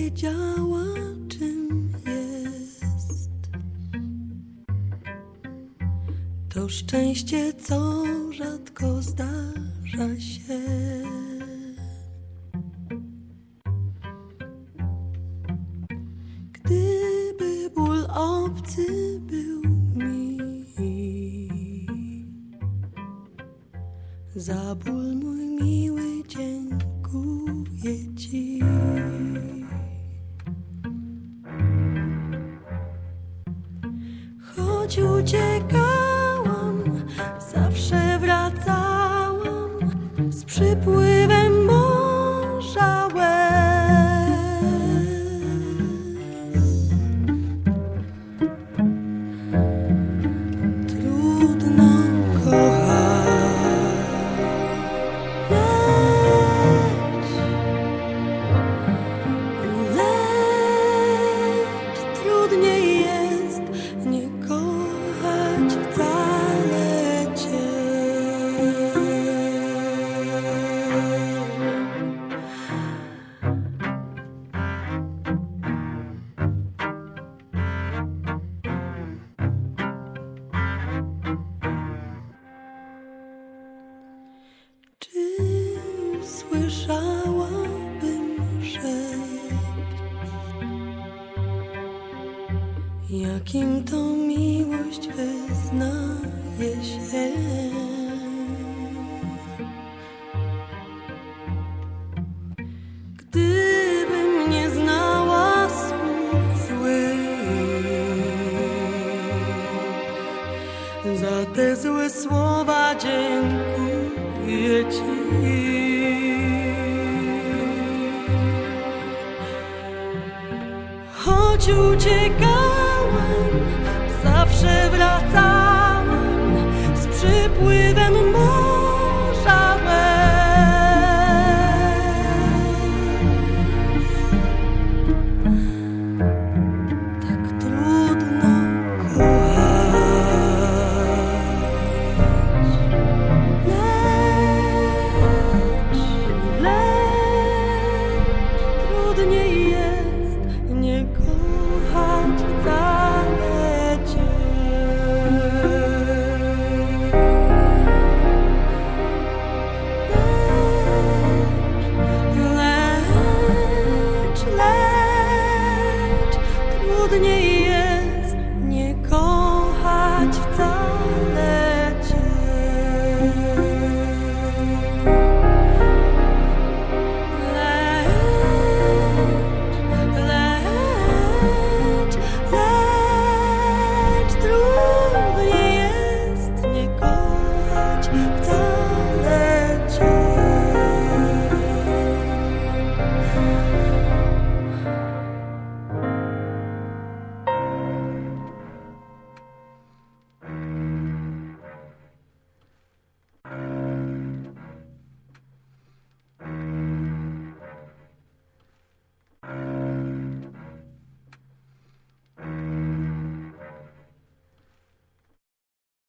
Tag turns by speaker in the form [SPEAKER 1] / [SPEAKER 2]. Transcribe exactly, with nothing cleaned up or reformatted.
[SPEAKER 1] wiedziała, czym jest to szczęście, co rzadko zdarza się. Gdyby ból obcy był mi, za ból mój miły dziękuję Ci. Choć uciekałam, zawsze wracałam z przypływem morza łez. Trudno kochać, lecz, lecz trudniej jest nie kochać wcale Cię. Czy słyszałabym szept, jakim to miłość wyznaje się? Gdybym nie znała słów złych, za te złe słowa dziękuję Ci. Choć uciekałam, zawsze wracałam